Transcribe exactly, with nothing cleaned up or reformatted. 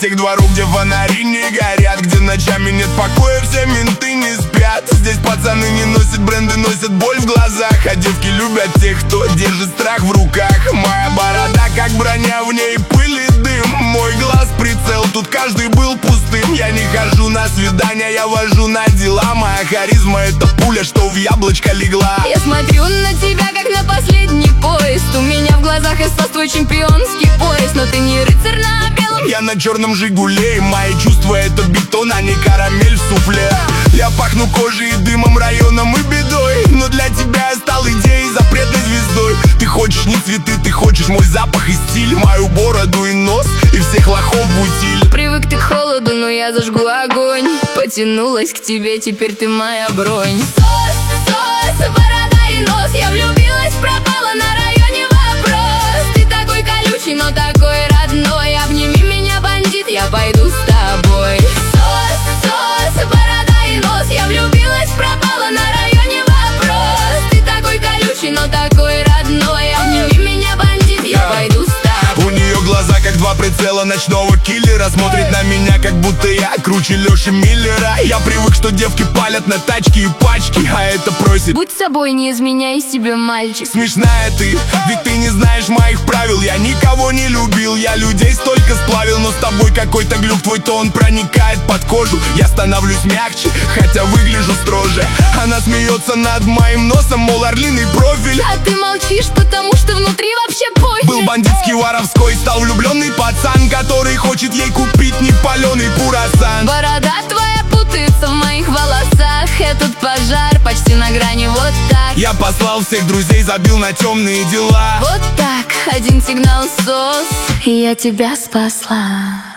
дискотек двору, где фонари не горят, где ночами нет покоя, все менты не спят. Здесь пацаны не носят бренды, носят боль в глазах, а девки любят тех, кто держит страх в руках. Моя борода как броня, в ней пыль и дым. Мой глаз прицел, тут каждый был пустым. Я не хожу на свидания, я вожу на дела. Моя харизма — это пуля, что в яблочко легла. Я смотрю на тебя, как на последний поезд. У меня в глазах эсэс твой чемпионский пояс. Но ты не рыцарь на белом, я на черном Жигуле, и мои чувства — это бетон, а не карамель в суфле. Я пахну кожей и дымом, районом и бедой, но для тебя я стал идеей, запретной звездой. Ты хочешь не цветы, ты хочешь мой запах и стиль, мою бороду и нос, и всех лохов в утиль. Привык ты к холоду, но я зажгу огонь. Потянулась к тебе, теперь ты моя бронь. Сос, сос, борода и нос. Я влюбилась, пропала, на районе вопрос. Ты такой колючий, но такой родной. Обними меня, бандит, я пойду с тобой. Сос, сос, борода и нос. Я влюбилась, пропала, на районе вопрос. Ты такой колючий, но такой родной. Обними меня, бандит, я пойду с тобой. У нее глаза как два прицела ночного киллера. Смотрит на меня, как будто я круче Леши Миллера. Я привык, что девки палят на тачки и пачки, а это просит: будь собой, не изменяй себе, мальчик. Смешная ты, ведь ты не знаешь моих правил. Я никого не любил, я людей столько сплавил. Но с тобой какой-то глюк, твой тон проникает под кожу. Я становлюсь мягче, хотя выгляжу строже. Она смеется над моим носом, мол, орлиный профиль. А ты молчишь, потому что внутри вообще пофиг. Был бандитский воровской, стал влюбленный пацан, который хочет ей купить непаленый пурасан. Борода твоя путается в моих волосах. Этот пожар почти на грани, вот так. Я послал всех друзей, забил на темные дела. Вот так, один сигнал сос, и я тебя спасла.